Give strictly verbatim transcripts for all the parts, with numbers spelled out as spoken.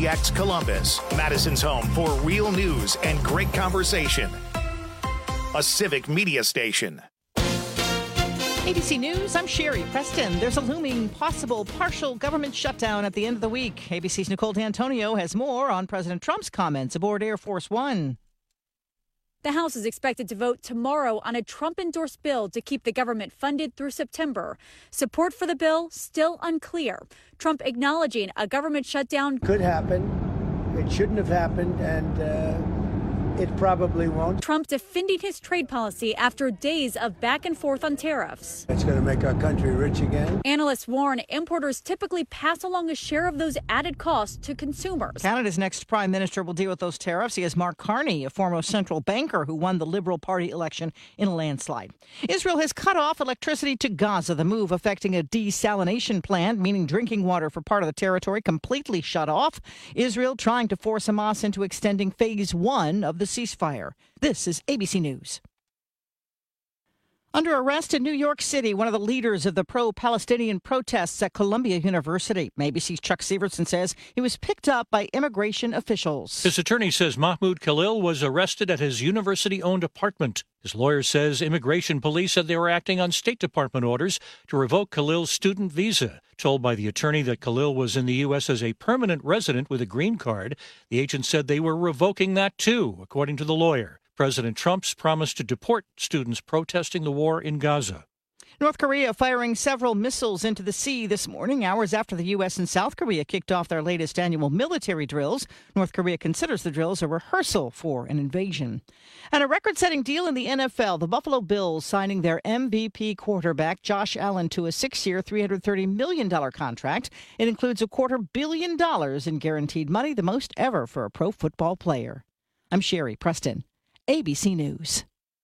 X Columbus, Madison's home for real news and great conversation. A Civic Media station. A B C News, I'm Sherry Preston. There's a looming possible partial government shutdown at the end of the week. A B C's Nicole D'Antonio has more on President Trump's comments aboard Air Force One. The House is expected to vote tomorrow on a Trump-endorsed bill to keep the government funded through September. Support for the bill still unclear. Trump acknowledging a government shutdown could happen. It shouldn't have happened, and uh, it probably won't. Trump defending his trade policy after days of back and forth on tariffs. It's going to make our country rich again. Analysts warn importers typically pass along a share of those added costs to consumers. Canada's next prime minister will deal with those tariffs. He is Mark Carney, a former central banker who won the Liberal Party election in a landslide. Israel has cut off electricity to Gaza, the move affecting a desalination plant, meaning drinking water for part of the territory completely shut off. Israel trying to force Hamas into extending phase one of the ceasefire. This is A B C News. Under arrest in New York City, one of the leaders of the pro-Palestinian protests at Columbia University. A B C's Chuck Severson says he was picked up by immigration officials. His attorney says Mahmoud Khalil was arrested at his university-owned apartment. His lawyer says immigration police said they were acting on State Department orders to revoke Khalil's student visa. Told by the attorney that Khalil was in the U S as a permanent resident with a green card, the agent said they were revoking that too, according to the lawyer. President Trump's promised to deport students protesting the war in Gaza. North Korea firing several missiles into the sea this morning, hours after the U S and South Korea kicked off their latest annual military drills. North Korea considers the drills a rehearsal for an invasion. And a record-setting deal in the N F L, the Buffalo Bills signing their M V P quarterback Josh Allen to a six-year, three hundred thirty million dollars contract. It includes a quarter billion dollars in guaranteed money, the most ever for a pro football player. I'm Sherry Preston, A B C News.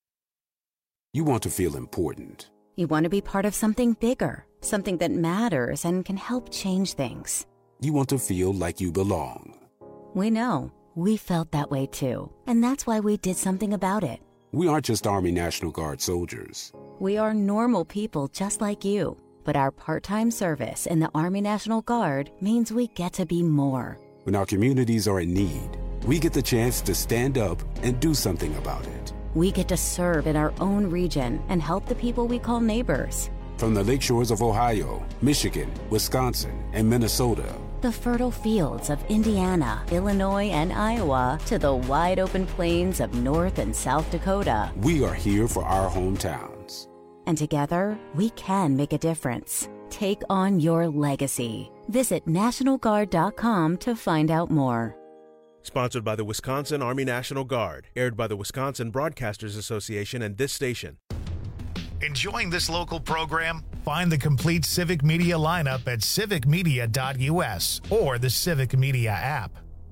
You want to feel important. You want to be part of something bigger, something that matters and can help change things. You want to feel like you belong. We know. We felt that way too. And that's why we did something about it. We aren't just Army National Guard soldiers. We are normal people just like you. But our part-time service in the Army National Guard means we get to be more. When our communities are in need, we get the chance to stand up and do something about it. We get to serve in our own region and help the people we call neighbors. From the lake shores of Ohio, Michigan, Wisconsin, and Minnesota. The fertile fields of Indiana, Illinois, and Iowa to the wide open plains of North and South Dakota. We are here for our hometowns. And together, we can make a difference. Take on your legacy. Visit National Guard dot com to find out more. Sponsored by the Wisconsin Army National Guard. Aired by the Wisconsin Broadcasters Association and this station. Enjoying this local program? Find the complete Civic Media lineup at civic media dot U S or the Civic Media app.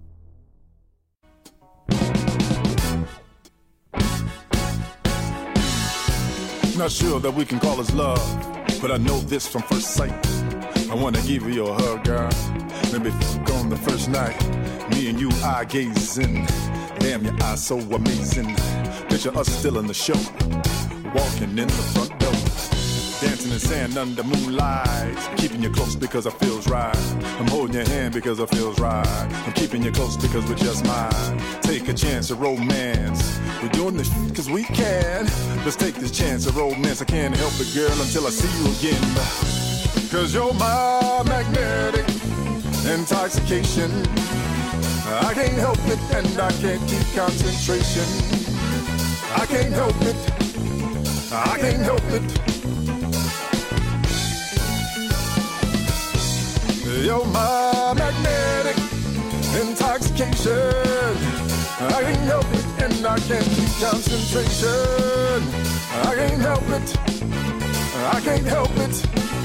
Not sure that we can call this love, but I know this from first sight. I want to give you a hug, girl. Maybe fuck on the first night. Me and you eye gazing. Damn, your eyes so amazing. Picture us still in the show, walking in the front door, dancing in sand under moonlight. Keeping you close because it feels right. I'm holding your hand because it feels right. I'm keeping you close because we're just mine. Take a chance of romance. We're doing this because we can. Let's take this chance of romance. I can't help it, girl, until I see you again. Cause you're my magnetic intoxication. I can't help it and I can't keep concentration. I can't help it. I can't help it. You're my magnetic intoxication. I can't help it and I can't keep concentration. I can't help it. I can't help it.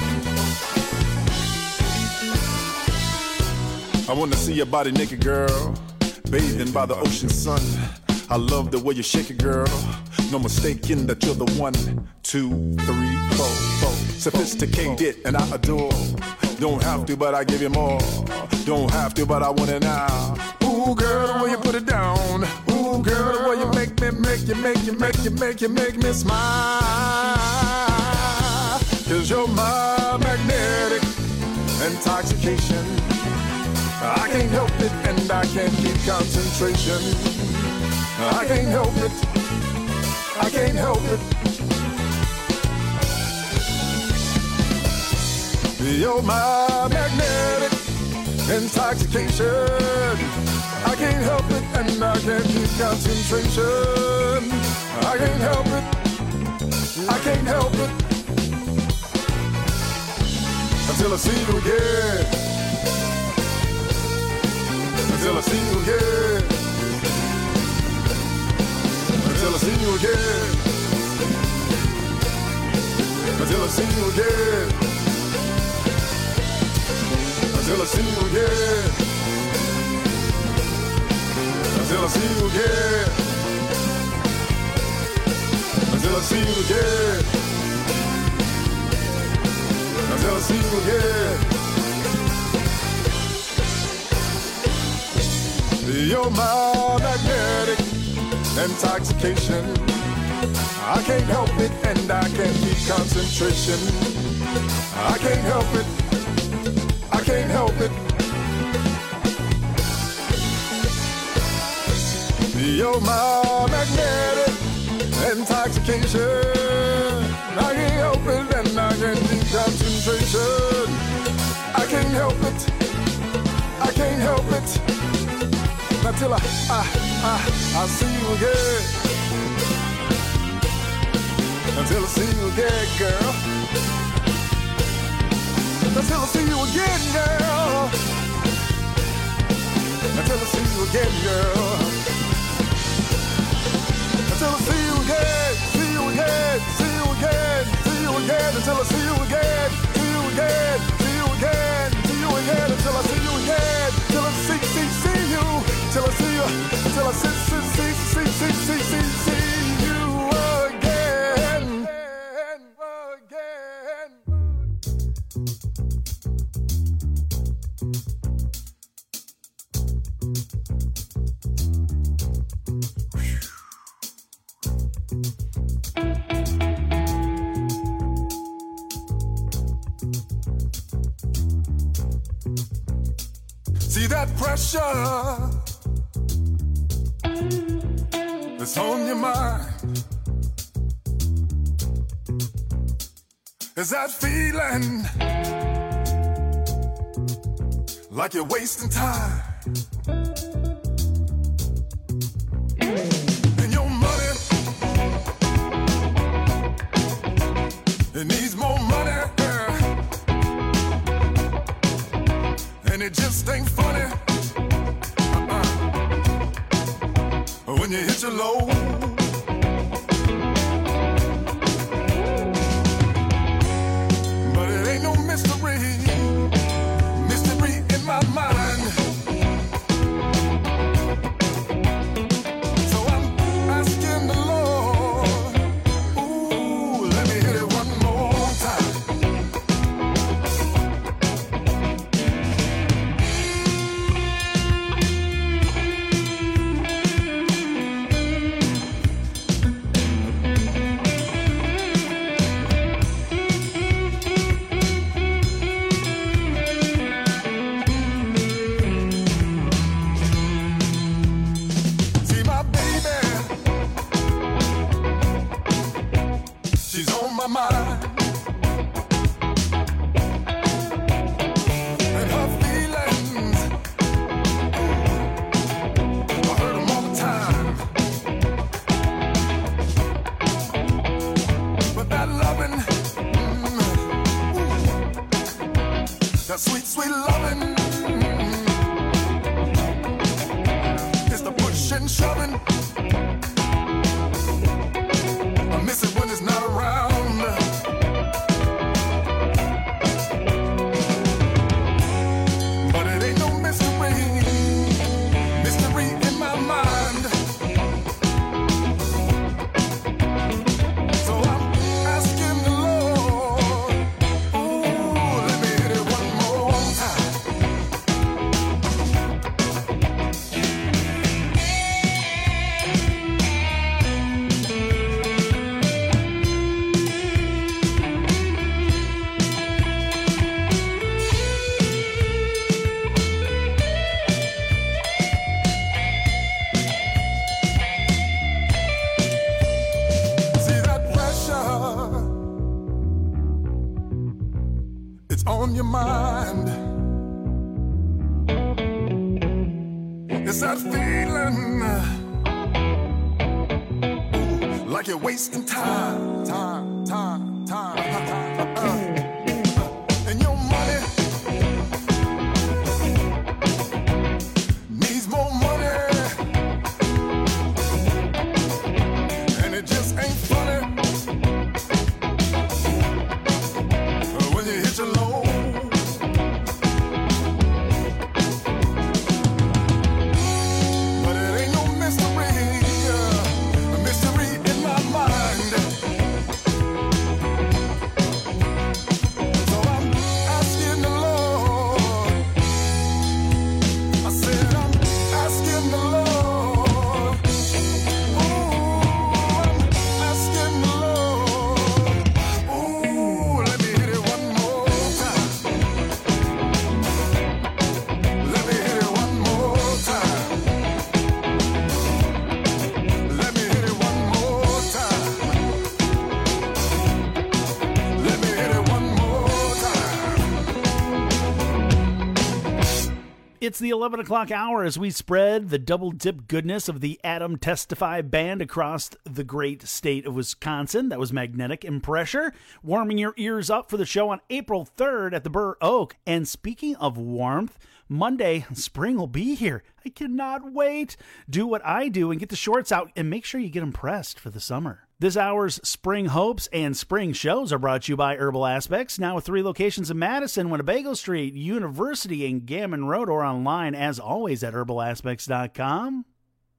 I wanna see your body naked, girl, bathing by the ocean sun. I love the way you shake it, girl. No mistaking that you're the one. Two, three, four, four. Sophisticated and I adore. Don't have to, but I give you more. Don't have to, but I want it now. Ooh, girl, the way you put it down. Ooh, girl, the way you make me, make you, make you, make you, make you, make me smile. Cause you're my magnetic intoxication. I can't help it and can't keep concentration. I can't help it. I can't help it. You're my magnetic intoxication. I can't help it, and I can't keep concentration. I can't help it. I can't help it. Until I see you again. Until I see you again. Until I see you again. Until I see you again. Until I see you again. Until I see you again. Until I see you again. Until I see you again. You're my magnetic intoxication. I can't help it, and I can't keep concentration. I can't help it. I can't help it. You're my magnetic intoxication. I can't help it, and I can't keep concentration. I can't help it. I can't help it. Until I, I, I, I see you again. Until I see you again, girl. Until I see you again, girl. Until I see you again, girl. Until I see you again, see you again, see you again, see you again. Until I see you again, see you again, see you again, see you again. Until I see you again, till I see, see, see you. Till I see you, till I see, see, see, see, see, see, see, see you again, again. See that pressure that's on your mind? Is that feeling like you're wasting time? And your money, it needs more money, and it just ain't funny uh-uh. when you hit your low. But it ain't no mystery, mystery in my mind. So I'm asking the Lord, ooh, let me hit it one more time. It's that feeling ooh, like you're wasting time, time, time, time. Uh, uh, and your money needs more money, and it just ain't funny when you hit your low. It's the eleven o'clock hour as we spread the double dip goodness of the Adam Testify Band across the great state of Wisconsin. That was Magnetic Impressure, warming your ears up for the show on April third at the Burr Oak. And speaking of warmth, Monday, spring will be here. I cannot wait. Do what I do and get the shorts out and make sure you get them pressed for the summer. This hour's Spring Hopes and Spring Shows are brought to you by Herbal Aspects, now with three locations in Madison, Winnebago Street, University, and Gammon Road, or online, as always, at herbal aspects dot com.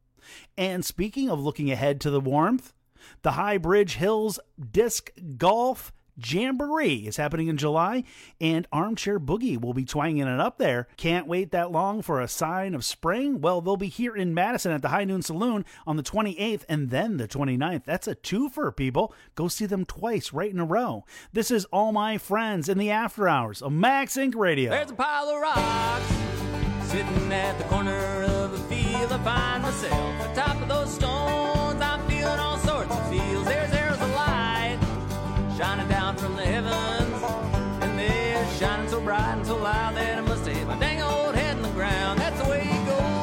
And speaking of looking ahead to the warmth, the High Bridge Hills Disc Golf Jamboree is happening in July, and Armchair Boogie will be twanging it up there. Can't wait that long for a sign of spring? Well, they'll be here in Madison at the High Noon Saloon on the twenty-eighth and then the twenty-ninth. That's a twofer, people. Go see them twice right in a row. This is All My Friends in the After Hours of Max Inc Radio. There's a pile of rocks sitting at the corner of a field. I find myself on top of those stones. I'm feeling all sorts of feels. There's, there's a light shining down from the heavens, and they're shining so bright and so loud that I must have hit my dang old head in the ground. That's the way it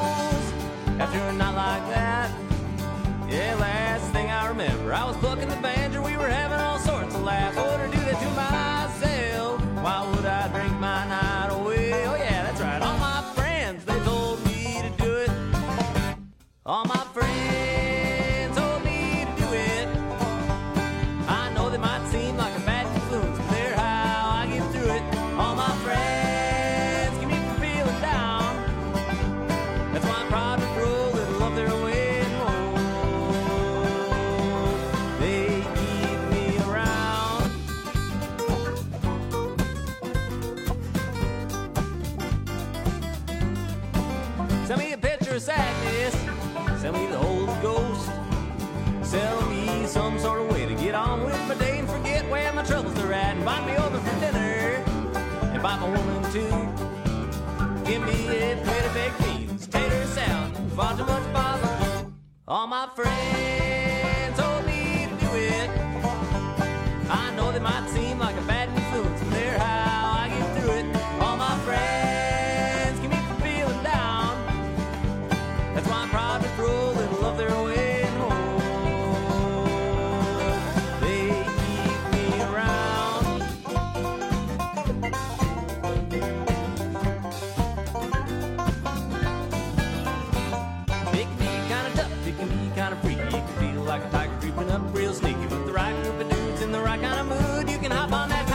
goes after a night like that. Yeah, last thing I remember, I was plucking the banjo, we were having all sorts of laughs. I wouldn't do that to myself. Why would I drink my night away? Oh yeah, that's right, all my friends, they told me to do it. All my friends told me to do it. I know they might seem like a bad influence, but they're how I get through it. All my friends keep me from feeling down. That's why I'm proud to throw a little of their way and roll. They keep me around. Send me a picture of sadness. Send me the Holy Ghost. Sell me some sort of way to get on with my day and forget where my troubles are at. Invite me over for dinner. Invite my woman too. Give me a plate of baked beans, tater salad, far too much bother. All my friends told me to do it. I know they might seem like a bad influence, but they're how I get through it. All my friends keep me from feeling down. That's why I'm proud to throw a little of their way and hold. They keep me around. It can be kind of tough, it can be kind of freaky. It can feel like a tiger creeping up real sneaky. With the right group of dudes in the right kind of mood, you can hop on that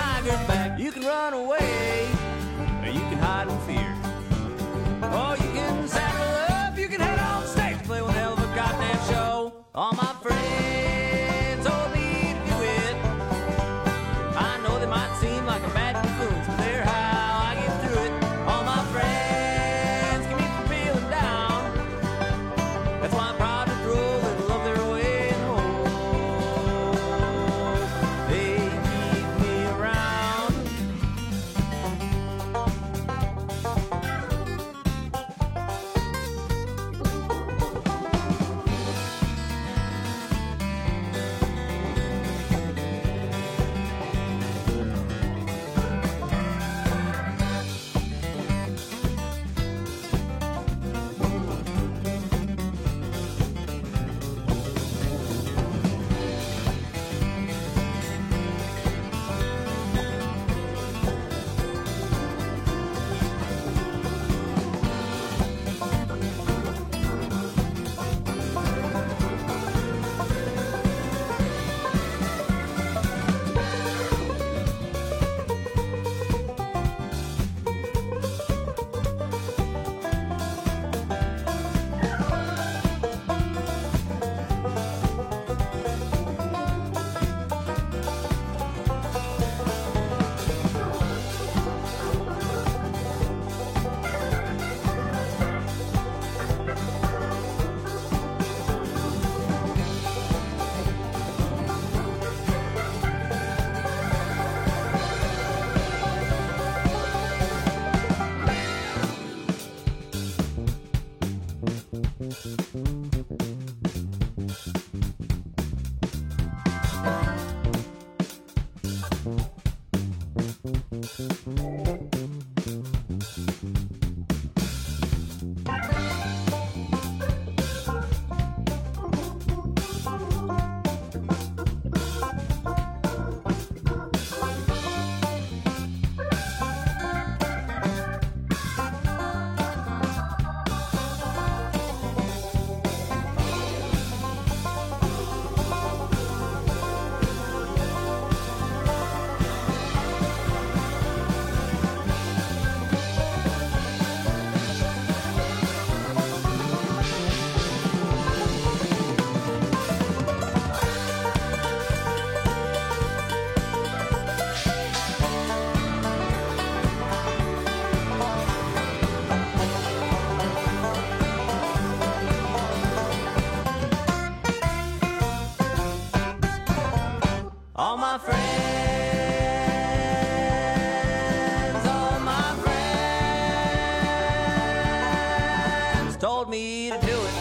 told me to do it.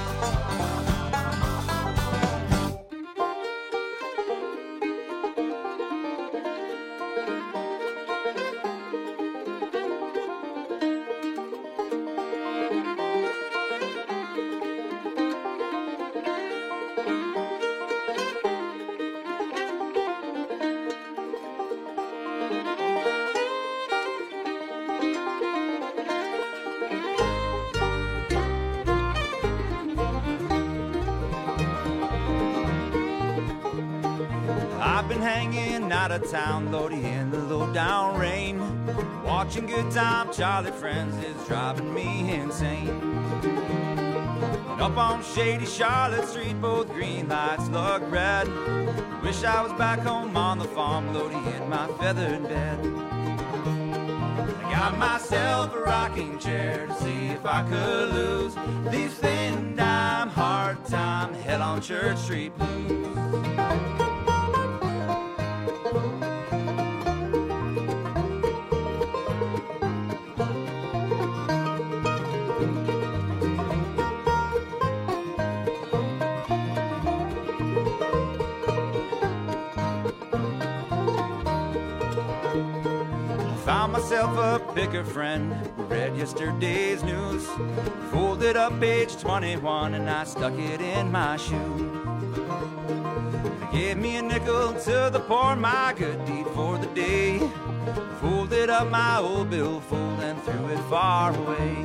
Out of town, loading in the low down rain, watching Good Time Charlie Friends is driving me insane. And up on shady Charlotte Street, both green lights look red. Wish I was back home on the farm, loading in my feathered bed. I got myself a rocking chair to see if I could lose these thin dime, hard time, hell on Church Street blues. Found myself a picker friend who read yesterday's news, folded up page twenty-one and I stuck it in my shoe. They gave me a nickel to the poor, my good deed for the day. Folded up my old billfold and threw it far away.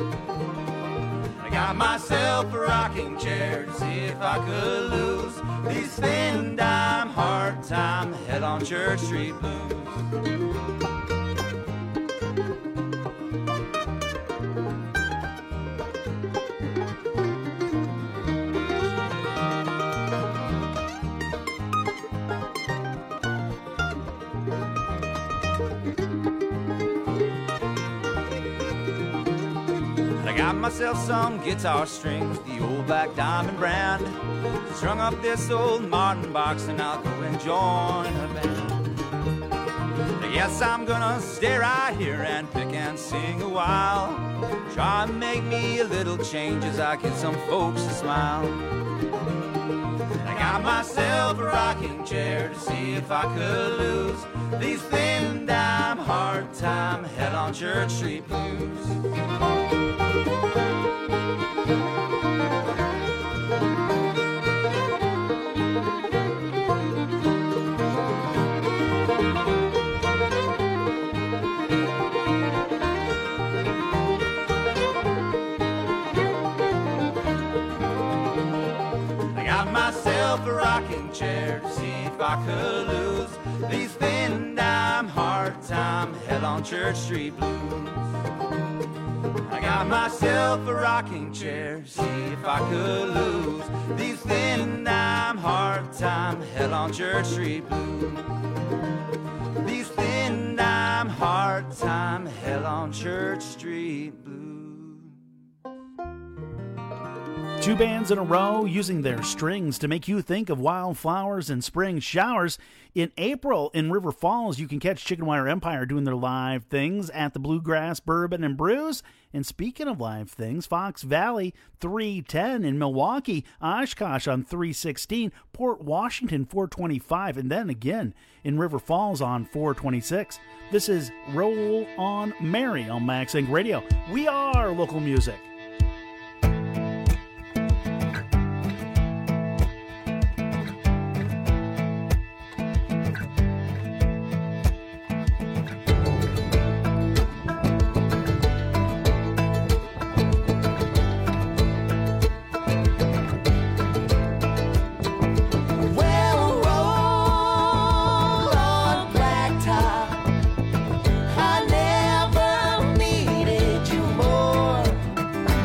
I got myself a rocking chair to see if I could lose these thin dime, hard time, hell on Church Street blues. Got myself some guitar strings, the old Black Diamond brand. Strung up this old Martin box and I'll go and join a band. Yes, I'm gonna stay right here and pick and sing a while. Try and make me a little change as I get some folks to smile. I got myself a rocking chair to see if I could lose these thin dime, hard time, hell on Church Street blues. A rocking chair to see if I could lose these thin dime, hard time, hell on Church Street blues. I got myself a rocking chair to see if I could lose these thin dime, hard time, hell on Church Street blues. These thin dime, hard time, hell on Church Street blues. Two bands in a row using their strings to make you think of wildflowers and spring showers. In April in River Falls, you can catch Chicken Wire Empire doing their live things at the Bluegrass Bourbon and Brews. And speaking of live things, Fox Valley three ten in Milwaukee, Oshkosh on three sixteen, Port Washington four twenty-five, and then again in River Falls on four twenty-six. This is Roll on Mary on Max Inc Radio. We are local music. I never needed you more.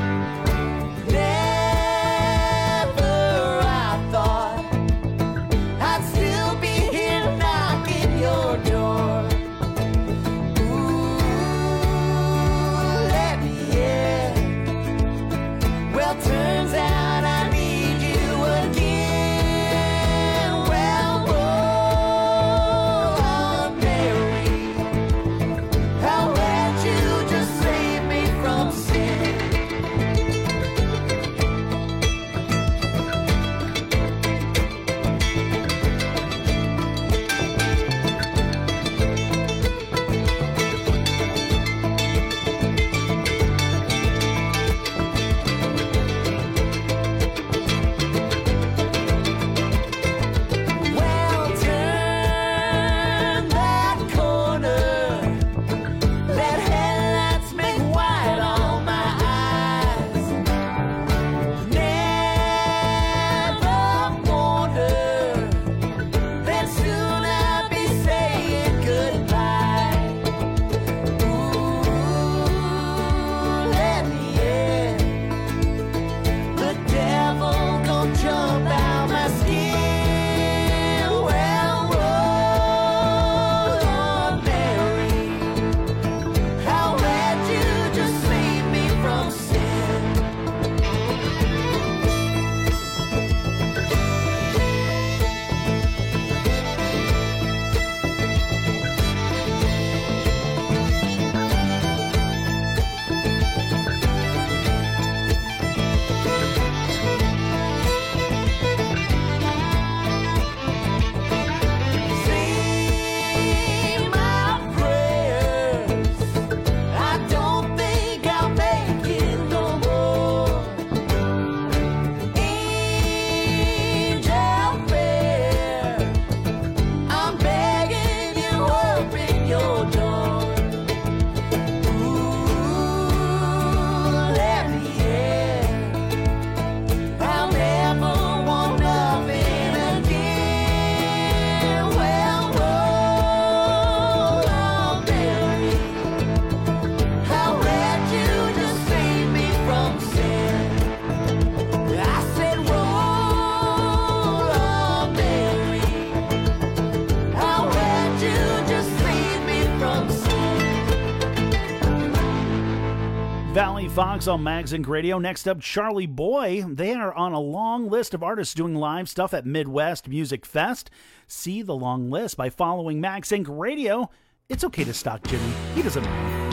Fox on Magzink Radio. Next up, Charlie Boy. They are on a long list of artists doing live stuff at Midwest Music Fest. See the long list by following Magzink Radio. It's okay to stalk Jimmy. He doesn't know.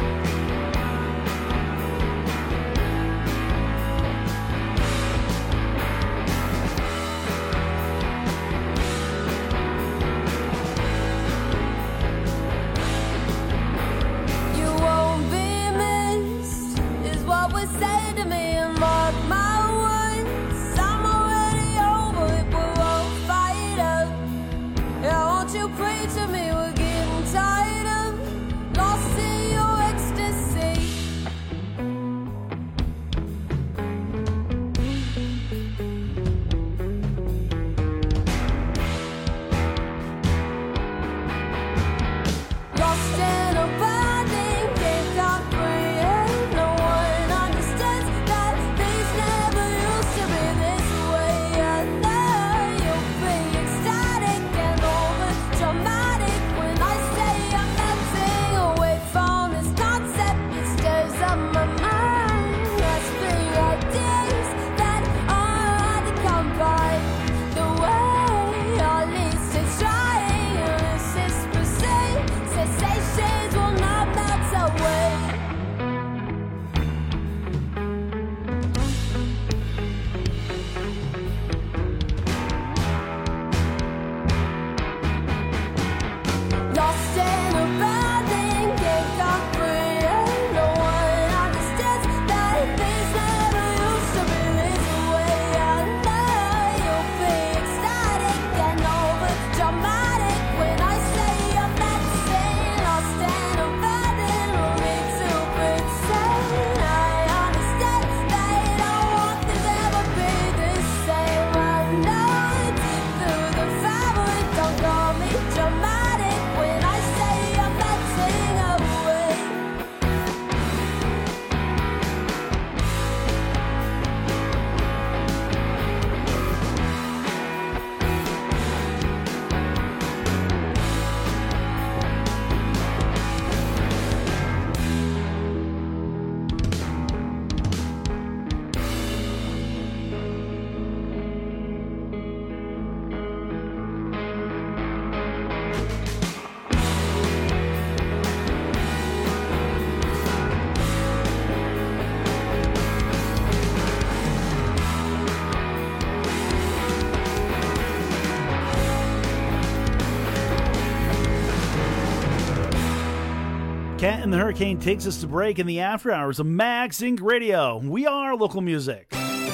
Cat and the Hurricane takes us to break in the after hours of Magzink Radio. We are local music.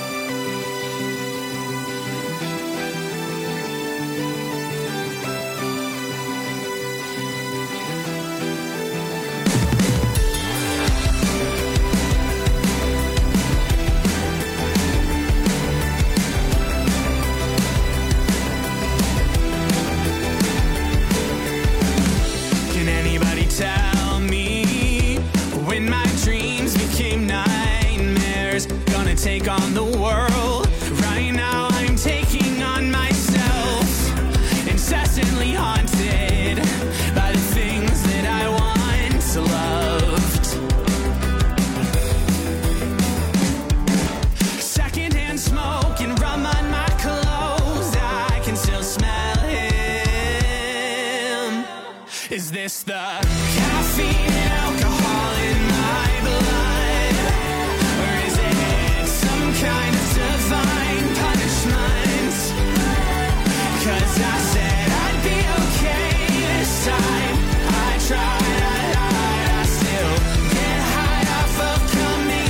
Take on the world. Right now I'm taking on myself, incessantly haunted by the things that I once loved. Secondhand smoke and rum on my clothes, I can still smell him. Is this the caffeine and alcohol in my blood? Kind of divine punishment, 'cause I said I'd be okay this time. I tried, I lied, I still get high off of coming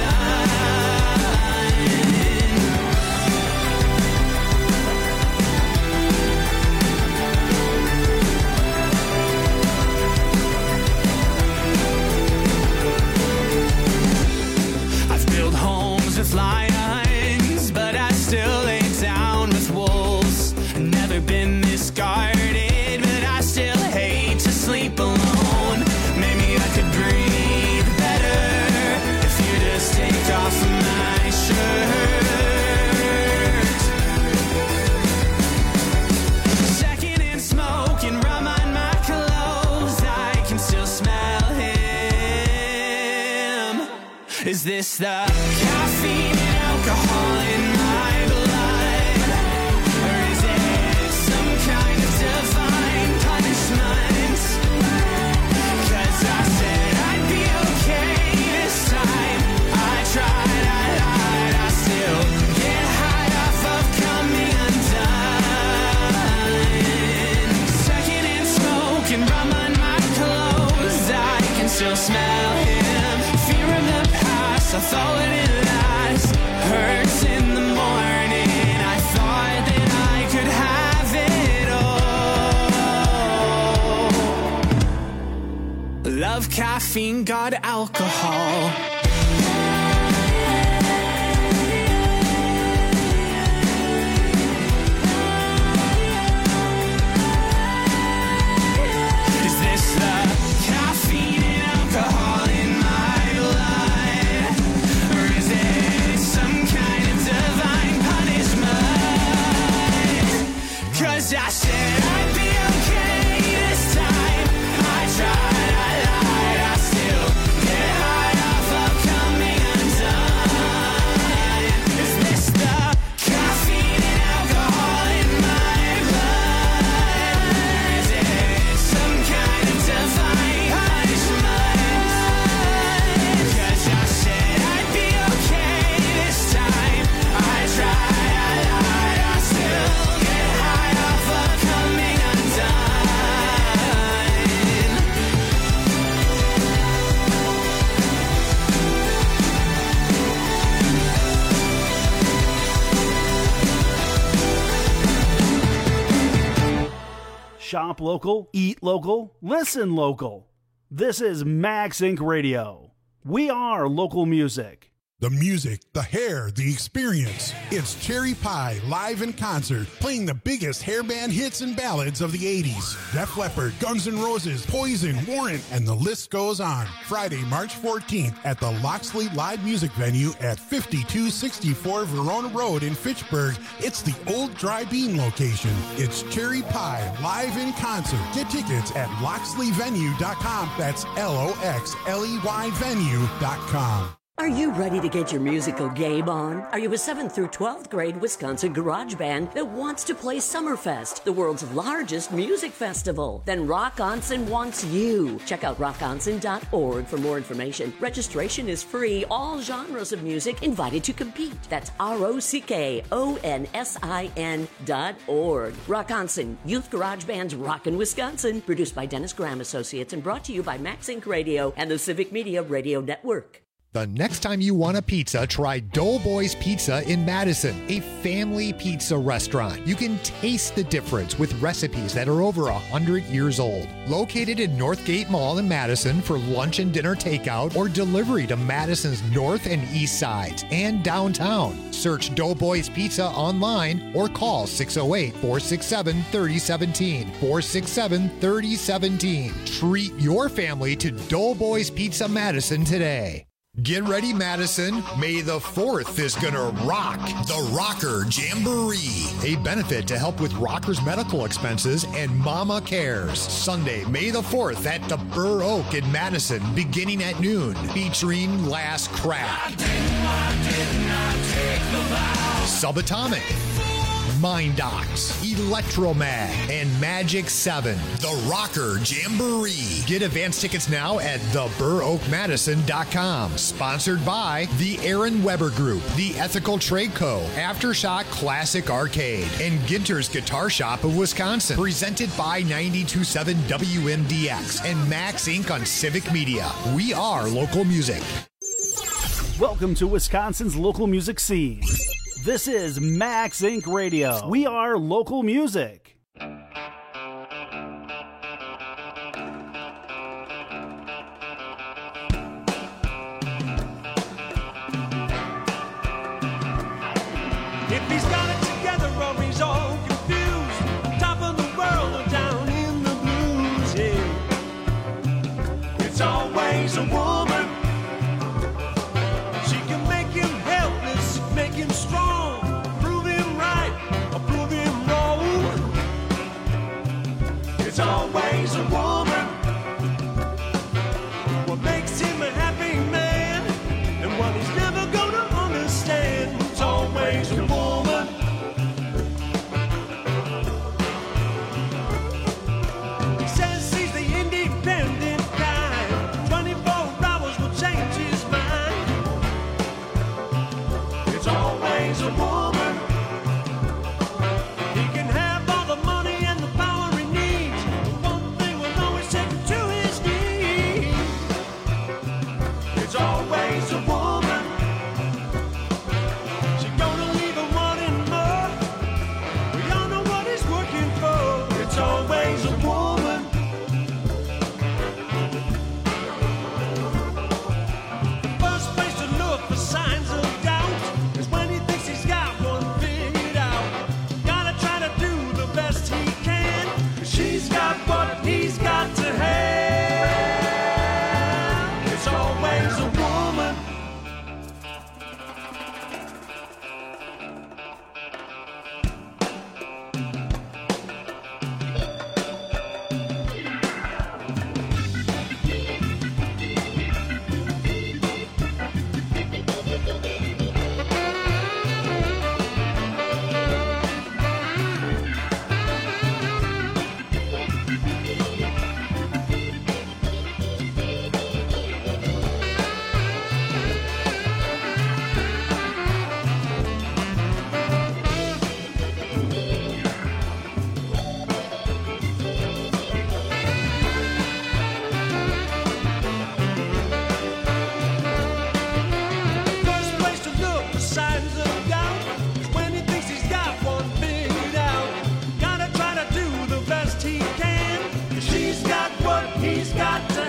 undone. I've built homes with lions, been discarded, but I still hate to sleep alone. Maybe I could breathe better if you just take off my shirt. Secondhand smoke and rum on my clothes, I can still smell him. Is this the caffeine and alcohol in my blood? Or is it some kind of divine punishment? 'Cause I said I'd be okay this time. I tried, I lied, I still get high off of coming undone. Second-hand smoke and rum on my clothes, I can still smell him. Fear of the past, I thought it would last. Hurts in the morning, I thought that I could have it all. Love caffeine, God alcohol. Is this the caffeine and alcohol in my blood? Or is it some kind of divine punishment? 'Cause I said I'd be okay this time. I tried, I lied, I still get high off of coming undone. Is this the caffeine and alcohol in my blood? Is it some kind of divine punishment? 'Cause I said I'd be okay this time. I tried, I lied, I still get high off of coming undone. Shop local, eat local, listen local. This is Max Incorporated. Radio. We are local music. The music, the hair, the experience. It's Cherry Pie live in concert, playing the biggest hair band hits and ballads of the eighties. Def Leppard, Guns N' Roses, Poison, Warrant, and the list goes on. Friday, March fourteenth at the Loxley Live Music Venue at fifty-two sixty-four Verona Road in Fitchburg. It's the old Dry Bean location. It's Cherry Pie live in concert. Get tickets at loxley venue dot com. That's L O X L E Y venue dot com. Are you ready to get your musical game on? Are you a seventh through twelfth grade Wisconsin garage band that wants to play Summerfest, the world's largest music festival? Then Rock Onsen wants you. Check out rock onsen dot org for more information. Registration is free. All genres of music invited to compete. That's R O C K O N S I N dot org. Rock Onsen, Youth Garage Bands Rockin' Wisconsin. Produced by Dennis Graham Associates and brought to you by Max Incorporated. Radio and the Civic Media Radio Network. The next time you want a pizza, try Doughboys Pizza in Madison, a family pizza restaurant. You can taste the difference with recipes that are over one hundred years old. Located in Northgate Mall in Madison for lunch and dinner takeout or delivery to Madison's north and east sides and downtown. Search Doughboys Pizza online or call six oh eight, four six seven, three oh one seven, four six seven, three oh one seven. Treat your family to Doughboys Pizza Madison today. Get ready, Madison. May the fourth is gonna rock the Rocker Jamboree, a benefit to help with rockers' medical expenses and Mama Cares. Sunday, May the fourth at the Burr Oak in Madison, beginning at noon, featuring Last Crack, Subatomic, Mind Docs, Electromag, and Magic seven. The Rocker Jamboree. Get advance tickets now at the burr oak madison dot com. Sponsored by the Aaron Weber Group, the Ethical Trade Co., Aftershock Classic Arcade, and Ginter's Guitar Shop of Wisconsin. Presented by ninety-two point seven W M D X and Max Incorporated on Civic Media. We are local music. Welcome to Wisconsin's local music scene. This is Max Incorporated. Radio. We are local music. If he's got it together or he's all confused, top of the world or down in the blues, yeah. It's always a woman. She can make him helpless, make him strong, prove him right or prove him wrong. It's always a woman. What makes him a happy man and what he's always a woman. He can have all the money and the power he needs. The one thing will always take him to his knees. It's always a woman. She's gonna leave him wanting more. We all know what he's working for. It's always a woman. The first place to look for signs of doubt is when he thinks he's got one figured out. Gotta try to do the best he can, 'cause she's got what he's got to have. It's always a woman. First place to look for signs of doubt is when he thinks he's got one figured out. Gotta try to do the best he can, 'cause she's got what he's got to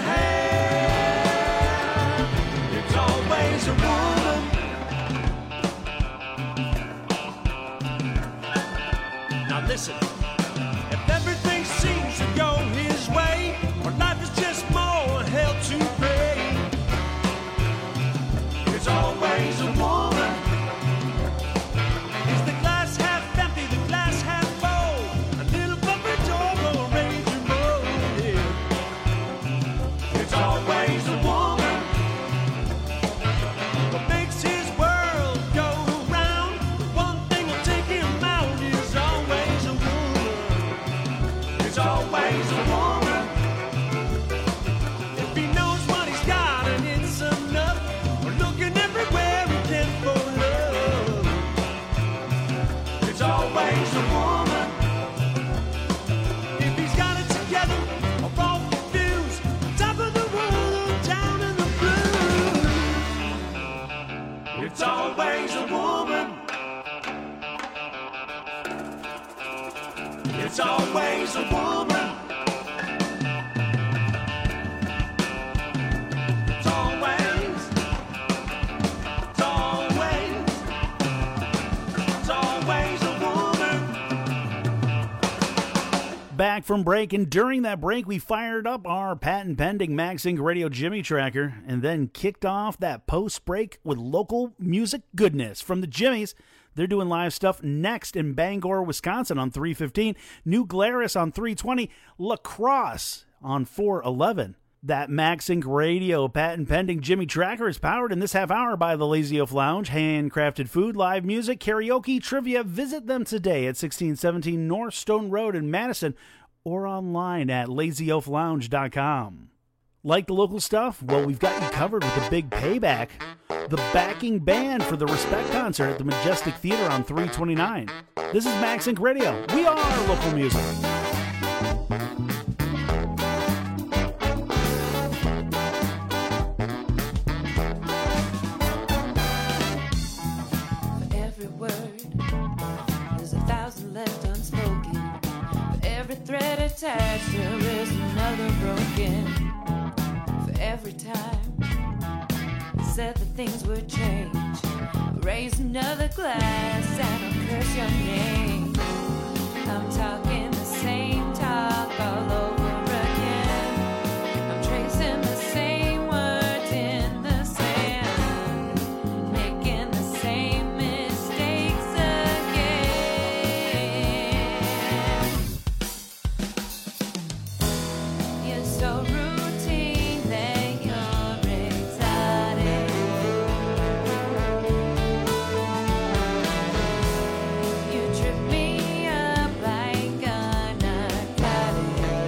have. It's always a woman. Now listen, if everything seems to go his way, or life is just more hell to pay, it's always a woman. Is the glass half empty, the glass half full? A little puppy dog or a raging bull, yeah. It's always a woman. What makes his world go round, one thing will take him out, is always a woman. It's always a woman. If he knows what he's got and it's enough, we're looking everywhere he can for love. It's always a woman. If he's got it together or all confused, top of the world or down in the blues, it's always a woman. It's always a woman. It's always, it's always, it's always a woman. Back from break, and during that break, we fired up our patent pending MagSync Radio Jimmy Tracker and then kicked off that post break with local music goodness from the Jimmys. They're doing live stuff next in Bangor, Wisconsin on three fifteen, New Glarus on three twenty, La Crosse on four eleven. That MagSync Radio patent pending Jimmy Tracker is powered in this half hour by the Lazy Oaf Lounge. Handcrafted food, live music, karaoke, trivia. Visit them today at sixteen seventeen North Stone Road in Madison or online at lazy oaf lounge dot com. Like the local stuff? Well, we've got you covered with the big payback. The backing band for the Respect concert at the Majestic Theater on three twenty-nine. This is MagSync Radio. We are local music. For every word, there's a thousand left unspoken. For every thread attached, there is another broken. For every time said that things would change, raise another glass and I'll curse your name. I'm talking the same talk all over again. I'm tracing the same words in the sand, making the same mistakes again. You're so routine that you're exotic. You trip me up like a narcotic.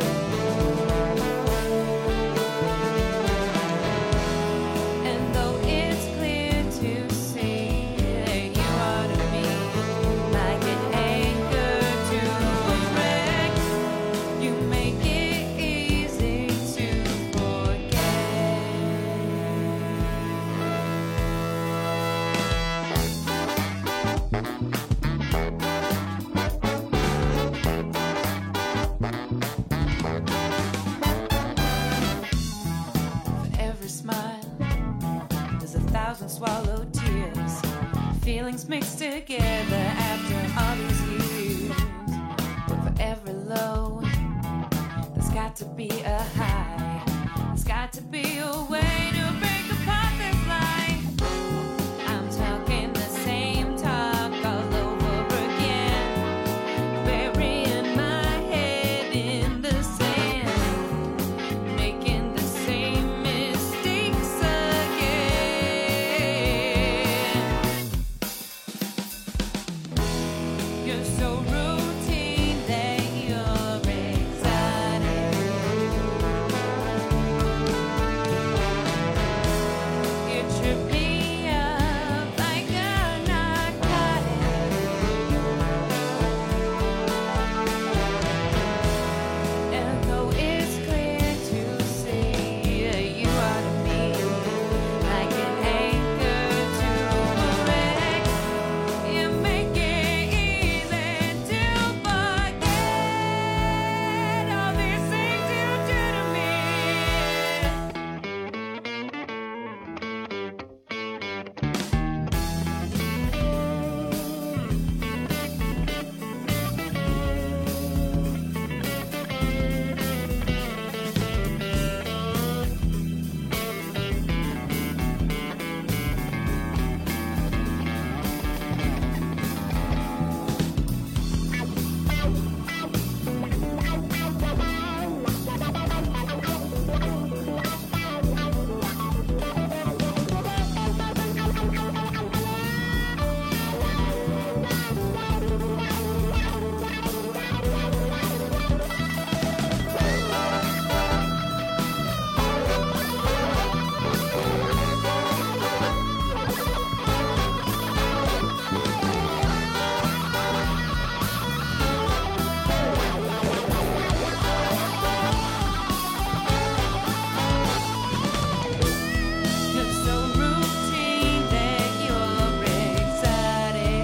feelings mixed together after all these years. For every low, there's got to be a high. There's got to be a way to break apart this lie. I'm talking the same talk all over again, burying my head in the sand, making the same mistakes again. You're so routine that you're exotic. You trip me up like a narcotic. And though it's clear to see, you are to me like an anchor to a wreck. You make it easy to forget all these things you do to me. You're so routine that you're exotic.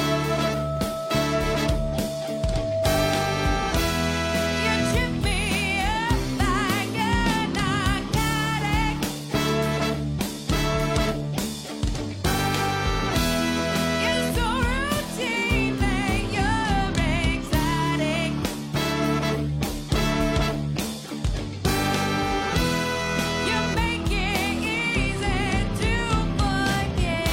You trip me up like a narcotic. You're so routine that you're exotic. You make it easy to forget.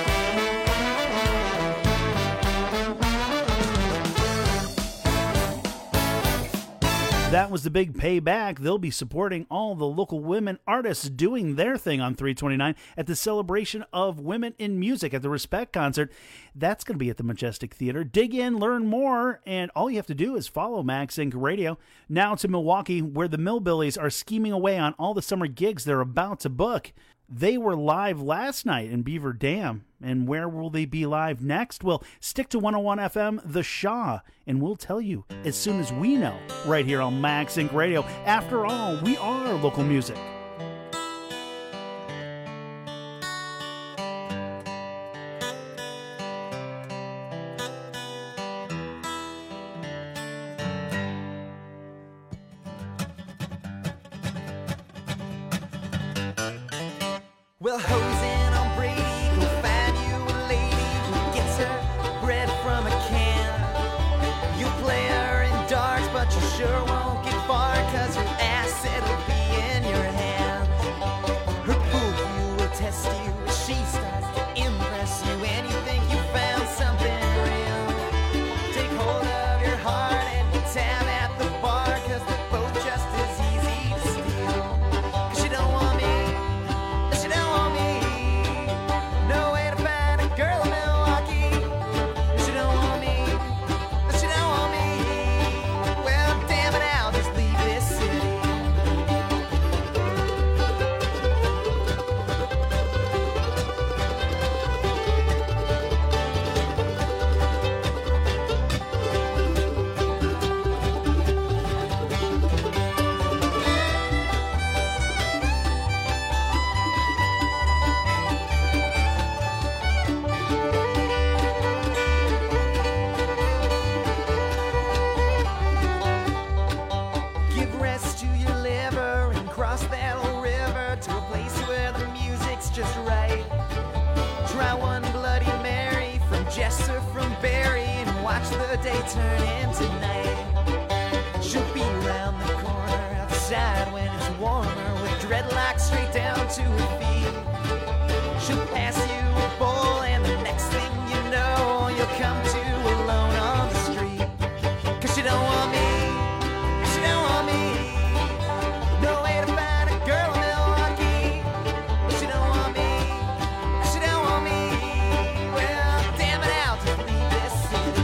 That was the big payback. They'll be supporting all the local women artists doing their thing on three twenty-nine at the celebration of women in music at the Respect concert. That's going to be at the Majestic Theater. Dig in, learn more, and all you have to do is follow Max Inc Radio. Now to Milwaukee, where the Millbillies are scheming away on all the summer gigs they're about to book. They were live last night in Beaver Dam. And where will they be live next? Well, stick to one oh one F M, The Shaw, and we'll tell you as soon as we know, right here on Max Inc Radio. After all, we are local music. Well, hosing on Brady, go find you a lady who gets her bread from a can. You play her in darts, but you sure won't get far, cause your asset will be in your hand. Her pool view will test you, she starts to impress you, and you think you found something real. Take hold of your heart and you tab at the bar, cause they're both just as easy to steal. Cause you don't want me, she don't want me. No way to find a girl in Milwaukee. She don't want me. She don't want me. Well, damn it out. Jester from Barry and watch the day turn into night. She'll be around the corner outside when it's warmer with dreadlocks straight down to her feet. She'll pass you a bowl and the next thing you know you'll come to alone on the street. Cause she don't want me, she don't want me. No way to find a girl in Milwaukee. She don't want me, she don't want me. Well, damn it, I'll just leave this city.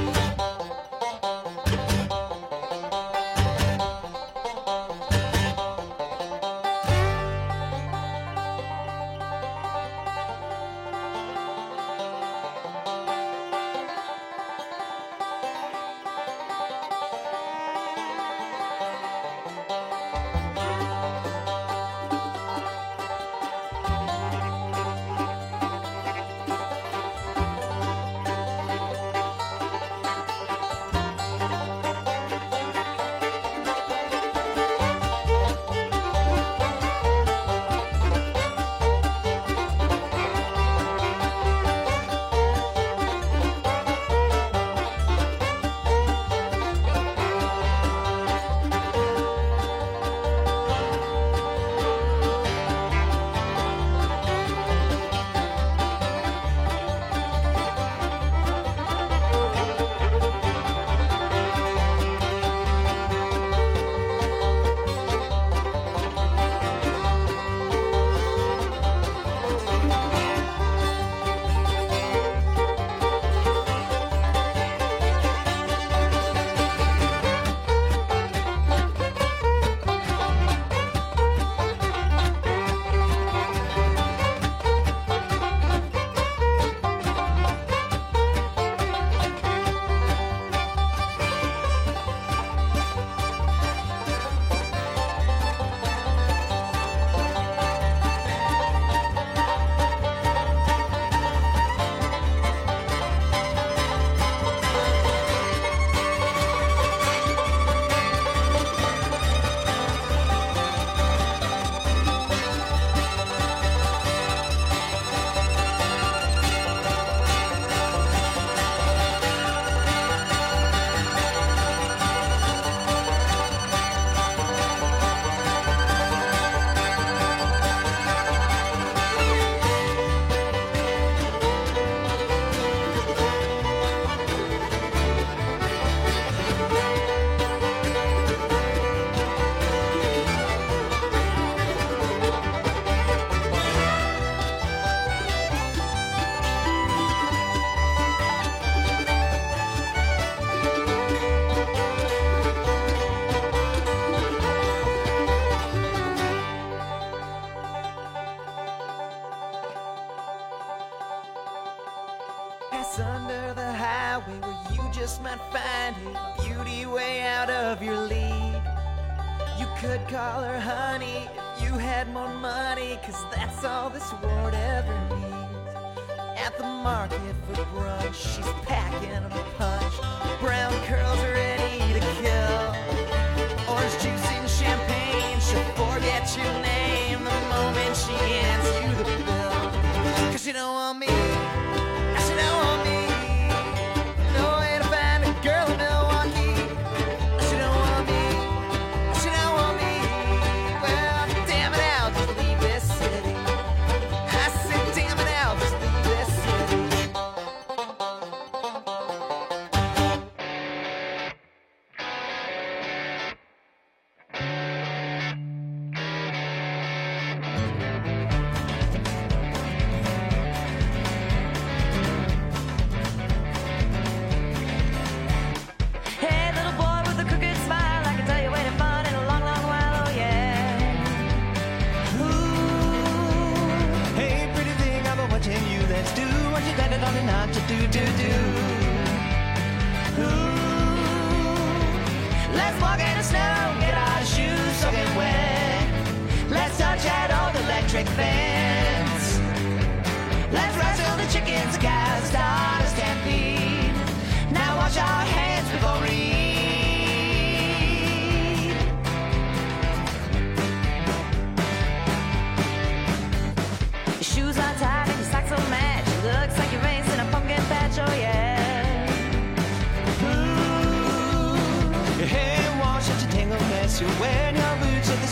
Pass under the highway where you just might find a beauty way out of your league. You could call her honey if you had more money, cause that's all this world ever needs. At the market for brunch, she's packing a punch. Brown curls are ready to kill. Orange juice and champagne, she'll forget your name the moment she hands you the bill. Cause she don't want me, she don't want me. No way to find a girl in Milwaukee. She don't want me, she don't want me. Well, damn it, I'll just leave this city. I said, damn it, I'll just leave this city.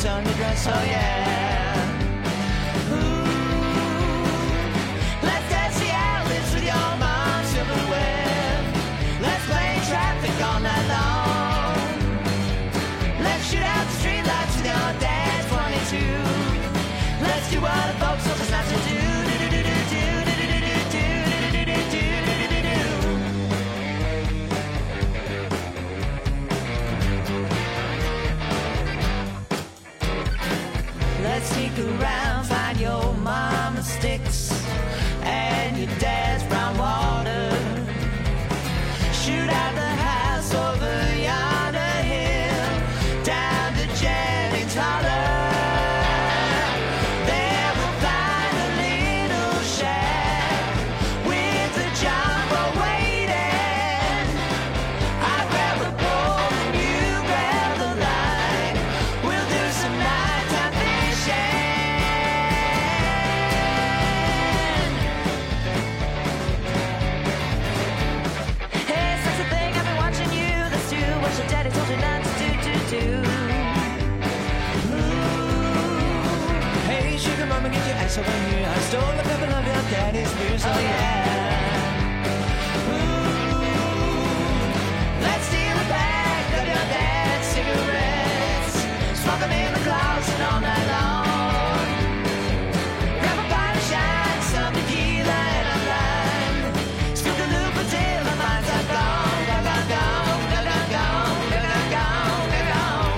Sunday dress, oh yeah. Ooh, let's dance the outlets with your mom's silverware. Let's play traffic all night long. Let's shoot out the streetlights with your dad's twenty-two. Let's do what the folks told us not to do. Let's sneak around, find your mama's sticks and your dad's brown water. Shoot out the house over yonder hill, down to Jennings Holler. There we'll find a little shack with a jumbo waiting. I grab a pole and you grab the line. We'll do some nighttime fishing. Hey, such a thing, I've been watching you. Let's do what your daddy told you not to do, do, do. Ooh. Hey, sugar mama, get your ass over here. I stole a couple of your daddy's beers, oh yeah. Ooh. Let's steal a pack of your dad's cigarettes. Smoke them in the closet all night long. Grab a pint of shine, some tequila and a lime. Scoop the loop until my mind's all gone. Gone, gone, gone, gone, gone, gone, gone, gone, gone, gone.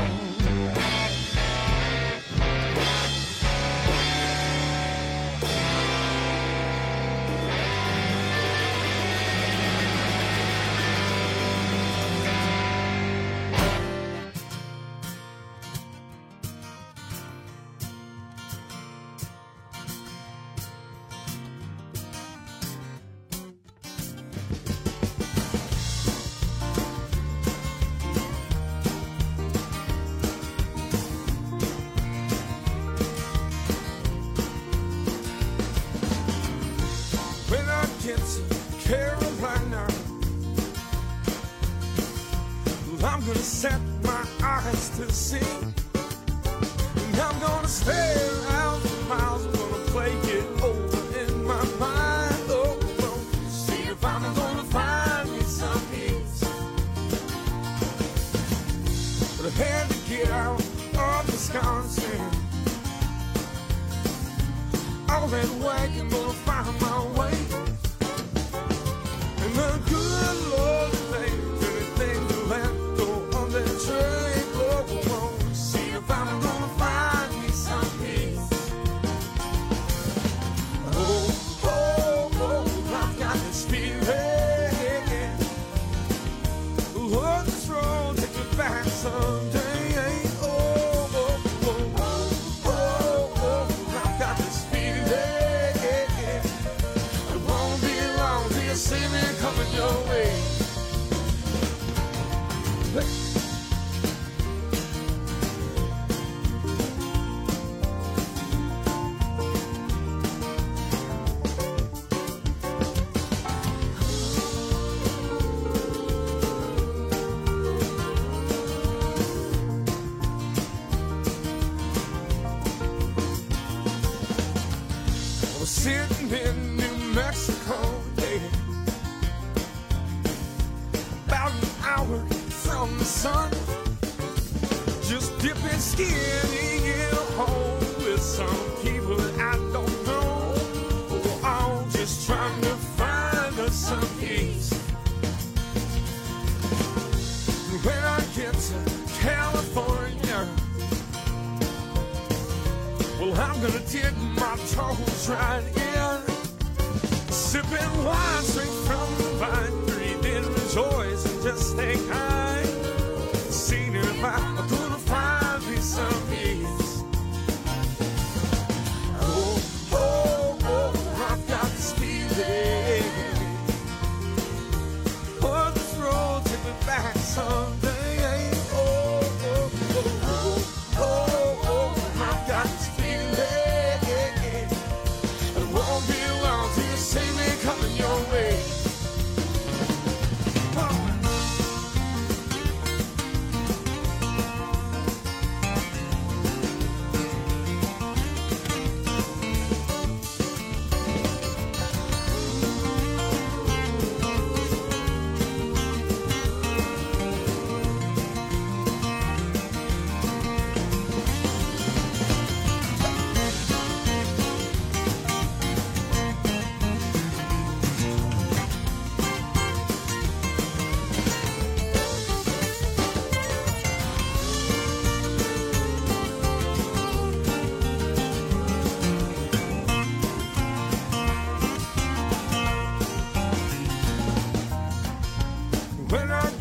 When I get to Carolina, I'm gonna set my eyes to sea. And I'm gonna stay out for miles. I'm gonna play it over in my mind. Oh, oh. See if I'm gonna find me some peace. But I had to get out of Wisconsin. All that wagon gonna find my way. And the good Lord thinks anything to let go on that train. Oh, oh, see if I'm gonna find me some peace. Oh, oh, oh, I've got this feeling. Oh, this road take me back someday. Oh, oh, oh, oh, oh, oh, I've got this feeling. It won't be long till you see me coming your way. I was sitting in New Mexico, yeah, about an hour from the sun, just dipping skinny in a hole with some people that I don't know. Oh, I'm just trying to find us some peace. When I get to California, well, I'm gonna dip my toes right in, sipping wine straight from the vine, breathing rejoice and just stay kind. Seeing if I'm gonna find me some peace. Oh, oh, oh, I've got this feeling. Oh, this road take me back someday. Oh, oh, oh, oh, oh, oh, I've got this feeling. It won't be long till you see me coming your way.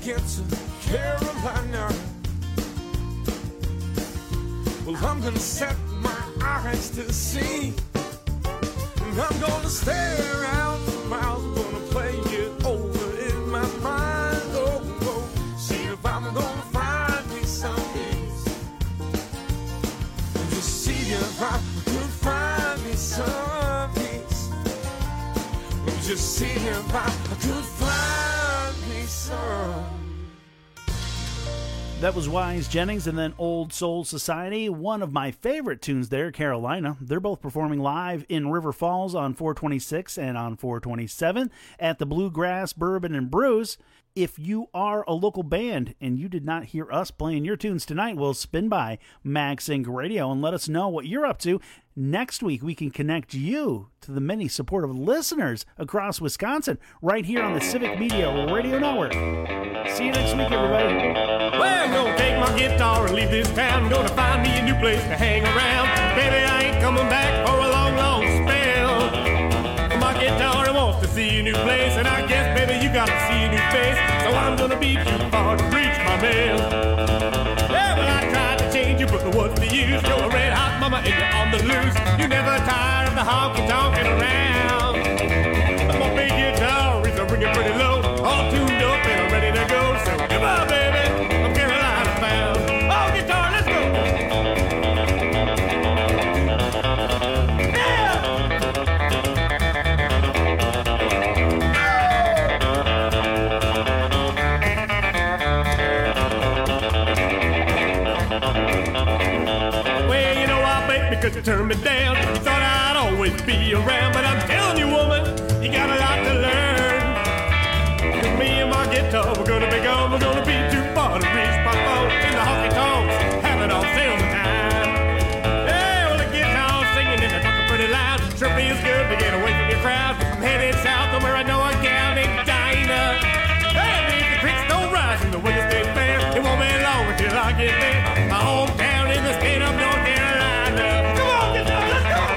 get to Carolina, well, I'm gonna set my eyes to see, and I'm gonna stare out for miles. I'm gonna play it over in my mind. Oh, oh, see if I'm gonna find me some peace. Just see if I could find me some peace. Just see if I could find me some. That was Wise Jennings and then Old Soul Society. One of my favorite tunes there, Carolina. They're both performing live in River Falls on four twenty-six and on four twenty-seven at the Bluegrass Bourbon and Brews. If you are a local band and you did not hear us playing your tunes tonight, we'll spin by MagSync Radio and let us know what you're up to. Next week, we can connect you to the many supportive listeners across Wisconsin right here on the Civic Media Radio Network. See you next week, everybody. Well, I'm gonna take my guitar and leave this town. I'm gonna find me a new place to hang around. Baby, I ain't coming back for a long, long spell. My guitar wants to see a new place, and I guess, baby, you gotta see a new face. So I'm gonna be too far to reach my mail. Yeah, well, I tried to change you, but what's the use? You're a red hot mama and you're on the loose. You never tired of the honky-tonking around. My big guitar is ringing pretty low, all tuned up and ready to go. So come on, baby, I'm Carolina bound. Oh, guitar, let's go. Well, you know I bet because you turned me down. You thought I'd always be around, but I'm telling you, woman, you got a lot to learn. 'Cause me and my guitar, we're gonna be gone. We're gonna be too far to reach my phone in the honky tonks, have it all sales time. Yeah, well, the guitar singing and the talking pretty loud. Sure feels good to get away from your crowd. I'm headed south to where I know a gal named Dinah. Hey, if the creeks don't rise and the winter stays fair, it won't be long until I get there. My hometown in the state of North Carolina. Come on, guitar, let's go.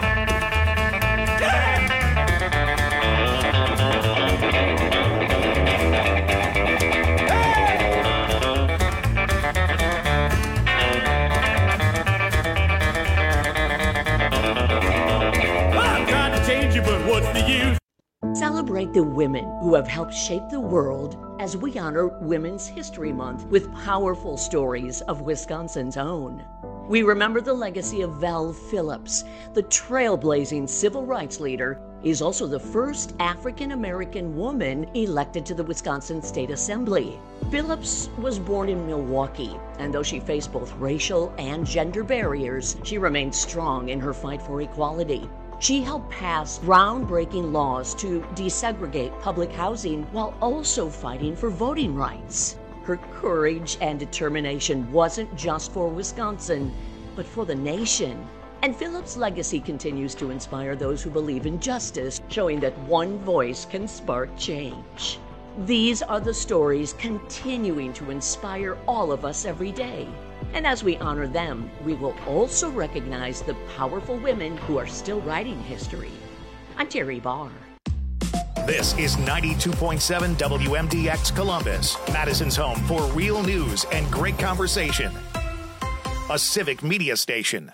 I'm trying to change you, but what's the use? Celebrate the women who have helped shape the world as we honor Women's History Month with powerful stories of Wisconsin's own. We remember the legacy of Val Phillips, the trailblazing civil rights leader. Is also the first African-American woman elected to the Wisconsin State Assembly. Phillips was born in Milwaukee, and though she faced both racial and gender barriers, she remained strong in her fight for equality. She helped pass groundbreaking laws to desegregate public housing while also fighting for voting rights. Her courage and determination wasn't just for Wisconsin, but for the nation. And Phillips' legacy continues to inspire those who believe in justice, showing that one voice can spark change. These are the stories continuing to inspire all of us every day. And as we honor them, we will also recognize the powerful women who are still writing history. I'm Terry Barr. This is ninety-two point seven W M D X Columbus, Madison's home for real news and great conversation. A Civic Media station.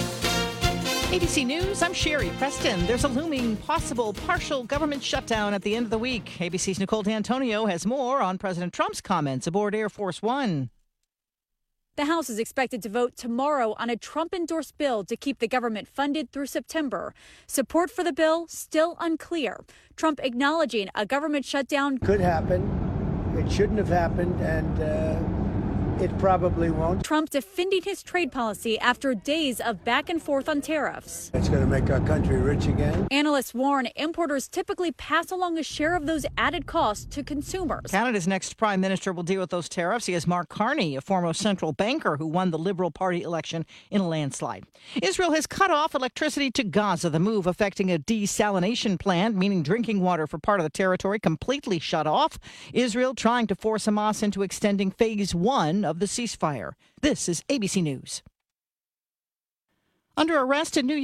A B C News, I'm Sherry Preston. There's a looming possible partial government shutdown at the end of the week. A B C's Nicole D'Antonio has more on President Trump's comments aboard Air Force One. The House is expected to vote tomorrow on a Trump-endorsed bill to keep the government funded through September. Support for the bill still unclear. Trump acknowledging a government shutdown Could happen. It shouldn't have happened, and uh, it probably won't. Trump defending his trade policy after days of back and forth on tariffs. It's going to make our country rich again. Analysts warn importers typically pass along a share of those added costs to consumers. Canada's next prime minister will deal with those tariffs. He is Mark Carney, a former central banker who won the Liberal Party election in a landslide. Israel has cut off electricity to Gaza, the move affecting a desalination plant, meaning drinking water for part of the territory completely shut off. Israel trying to force Hamas into extending phase one of the ceasefire. This is A B C News. Under arrest in New York.